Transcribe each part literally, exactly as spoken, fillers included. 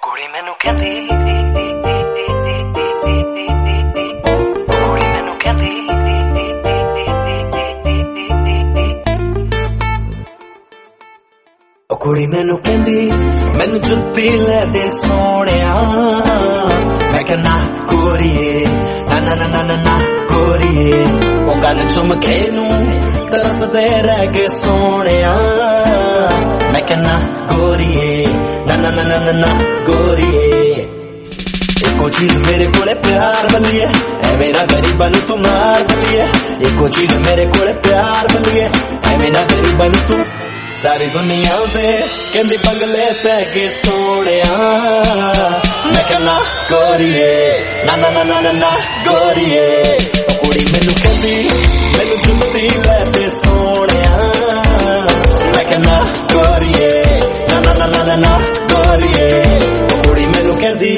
ਕੁੜੀ ਮੈਨੂੰ ਕਹਿੰਦੀ ਕੁੜੀ ਮੈਨੂੰ ਕਹਿੰਦੀ ਉਹ ਕੁੜੀ ਮੈਨੂੰ ਕਹਿੰਦੀ ਮੈਨੂੰ ਜੁੱਤੀ ਲੈ ਦੇ ਸੋਹਣਿਆ ਮੈਂ ਕਹਿੰਦਾ ਕੁੜੀਏ ਨਾ ਨਾ ਨਾ ਨਾ ਨਾ ਕੁੜੀਏ ਉਹ ਕੰਨ ਚੁੰਮ ਕੇ ਨੂੰ ਤਰਸਦੇ ਰਹਿ ਗਏ ਸੋਹਣਿਆ ਮੈਂ ਕਹਿੰਦਾ ਕੁੜੀਏ ਨਾ ਨਾ ਨਾ ਨਾ ਨਾ ਕੁੜੀਏ ਇੱਕੋ ਚੀਜ਼ ਮੇਰੇ ਕੋਲੇ ਪਿਆਰ ਬਲੀਏ ਐਵੇਂ ਨਾ ਗਰੀਬਾਂ ਨੂੰ ਤੂੰ ਮਾਰ ਬਲੀਏ ਇੱਕੋ ਚੀਜ਼ ਮੇਰੇ ਕੋਲੇ ਪਿਆਰ ਬਲੀਏ ਐਵੇਂ ਨਾ ਗਰੀਬਾਂ ਨੂੰ ਤੂੰ ਸਾਰੀ ਦੁਨੀਆ ਤੇ ਕਹਿੰਦੀ ਬੰਗਲੇ ਪੈ ਗਏ ਸੋਹਣਿਆ ਮੈਂ ਕਹਿੰਦਾ ਗੋਰੀਏ ਨਾ ਨਾ ਨਾ ਨਾ ਨਾ ਗੋਰੀਏ ਉਹ ਕੁੜੀ ਮੈਨੂੰ ਕਹਿੰਦੀ ਮੈਨੂੰ ਜੁੱਤੀ ਲੈ ਦੇ ਸੋਹਣਿਆ ਮੈਂ ਕਹਿੰਦਾ ਗੋਰੀਏ ਨਾ ਨਾ ਨਾ ਨਾ ਨਾ ਗੋਰੀਏ ਉਹ ਕੁੜੀ ਮੈਨੂੰ ਕਹਿੰਦੀ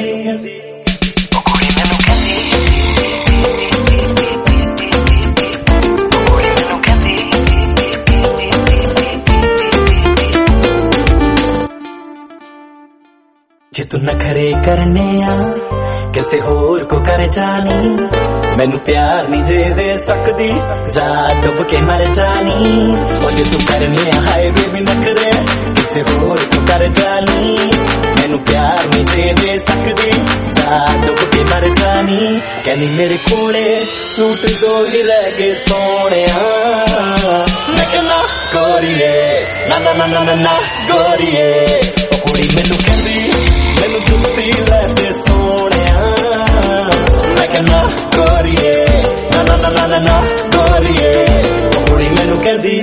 ਜੇ ਤੂੰ ਨਖਰੇ ਕਰਨੇ ਆ ਕਿਸੇ ਹੋਰ ਕੋ ਕਰ ਜਾਣੀ ਮੈਨੂੰ ਪਿਆਰ ਨਹੀਂ ਜੇ ਦੇ ਸਕਦੀ ਜਾ ਡੁੱਬ ਕੇ ਮਰ ਜਾਣੀ ਉਹ ਜੇ ਤੂੰ ਕਰਨੇ ਆ ਹਾਏ ਬੇਬੀ ਨਖਰੇ ਕਿਸੇ ਹੋਰ ਕੋ ਕਰ ਜਾਣੀ ਮੈਨੂੰ ਪਿਆਰ ਨਹੀਂ ਜੇ ਦੇ ਸਕਦੀ ਜਾ ਡੁੱਬ ਕੇ ਮਰ ਜਾਣੀ ਕਹਿੰਦੀ ਮੇਰੇ ਕੋਲੇ ਸੂਟ ਦੋ ਹੀ ਰਹਿ ਗਏ ਸੋਹਣਿਆ ਮੈਂ ਕਹਿੰਦਾ ਗੋਰੀਏ ਨਾ ਨਾ ਨਾ ਨਾ ਨਾ ਗੋਰੀਏ ਉਹ ਕੁੜੀ ਮੈਨੂੰ ਕਹਿੰਦੀ ਮੈਨੂੰ ਜੁੱਤੀ ਲੈ ਦੇ ਸੋਹਣਿਆ ਮੈਂ ਕਹਿੰਦਾ ਗੋਰੀਏ ਨਾ ਨਾ ਨਾ ਨਾ ਨਾ ਗੋਰੀਏ ਉਹ ਕੁੜੀ ਮੈਨੂੰ ਕਹਿੰਦੀ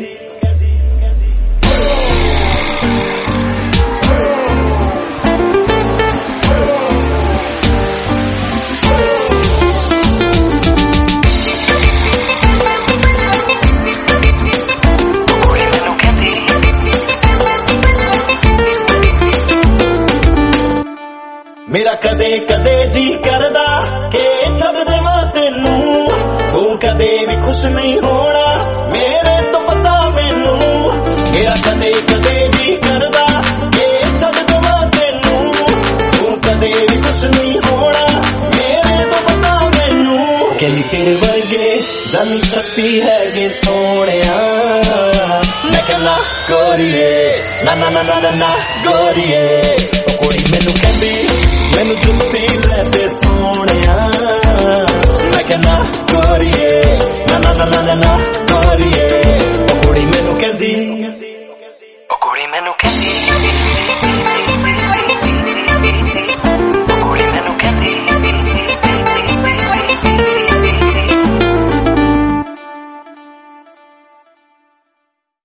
ਮੇਰਾ ਕਦੇ ਕਦੇ ਜੀ ਕਰਦਾ ਕਿ ਛੱਡ ਦੇਵਾਂ ਤੈਨੂੰ ਤੂੰ ਕਦੇ ਵੀ ਖੁਸ਼ ਨਹੀਂ ਹੋਣਾ ਮੇਰੇ ਤੋਂ ਪਤਾ ਮੈਨੂੰ ਮੇਰਾ ਕਦੇ ਕਦੇ ਜੀ ਕਰਦਾ ਕਿ ਛੱਡ ਦੇਵਾਂ ਤੈਨੂੰ ਤੂੰ ਕਦੇ ਵੀ ਖੁਸ਼ ਨਹੀਂ ਹੋਣਾ ਮੇਰੇ ਤੋਂ ਪਤਾ ਮੈਨੂੰ ਕਹਿੰਦੀ ਤੇਰੇ ਵਰਗੇ ਜਾਨੀ ਛੱਤੀ ਹੈਗੇ ਸੋਹਣਿਆ ਮੈਂ ਕਹਿੰਦਾ ਗੋਰੀਏ ਨਾ ਨਾ ਨਾ ਨਾ ਨਾ ਗੋਰੀਏ